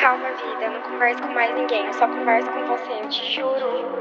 Calma, vida, eu não converso com mais ninguém. Eu só converso com você, eu te juro.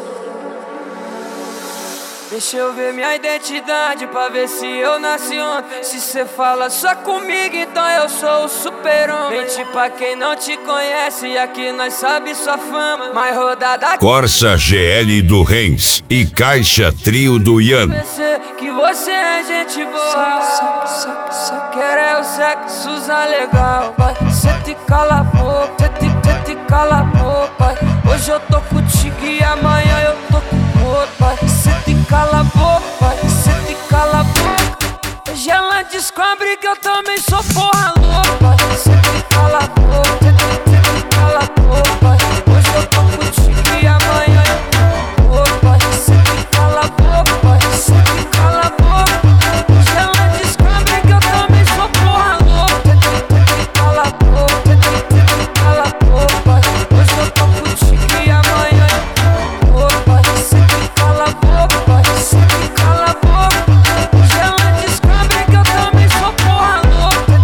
Deixa eu ver minha identidade pra ver se eu nasci ontem. Se cê fala só comigo, então eu sou o super-homem. Mente pra quem não te conhece, aqui nós sabe sua fama. Mais rodada Corsa GL do Renz e Caixa Trio do Ian. Que você é gente boa. Só quer é o sexo legal. Vai, cê te cala a boca, cê te cala a boca. Hoje eu tô contigo e amanhã eu tô com outro. Vai, cê te cala a boca, cê te cala a boca. Hoje ela descobre que eu também sou porra louca. Cê te cala a boca, cê te cala a boca. Hoje eu tô contigo e amanhã eu tô com outro. Vai, cê te cala a boca, cê te cala a boca. Hoje ela descobre que eu também sou porra louca. Cê te cala a boca, cê te cala a boca. Hoje eu tô contigo e amanhã eu tô com outro. Vai, cê te cala a boca, cê te cala a boca. Hoje ela descobre que eu também sou porra louca.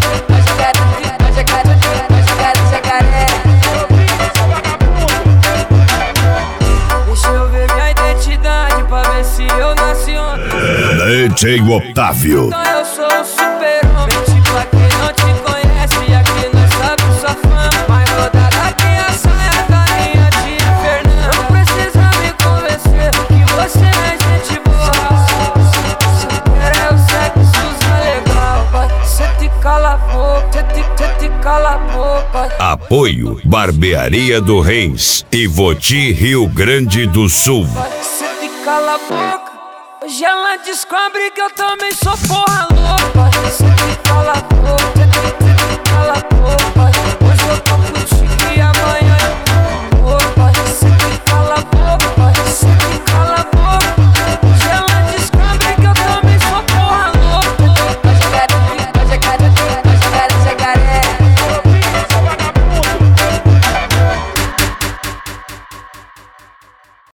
Deixa eu ver minha identidade pra ver se eu nasci ontem. DJ Otávio. Então eu sou o super-homem. Tipo, aqui não te conhece, aqui nós sabe sua fama. Mais rodada que a saia da minha tia Fernanda. Não precisa me convencer que você é gente boa. Só quer é o sexo legal. Vai, cê te cala a boca, cê te cala a boca. Apoio Barbearia do Renz e Voti, Rio Grande do Sul. Vai, cê te cala a boca. Hoje ela descobre que eu também sou porra louca. Cê te cala a boca, cê te cala a boca.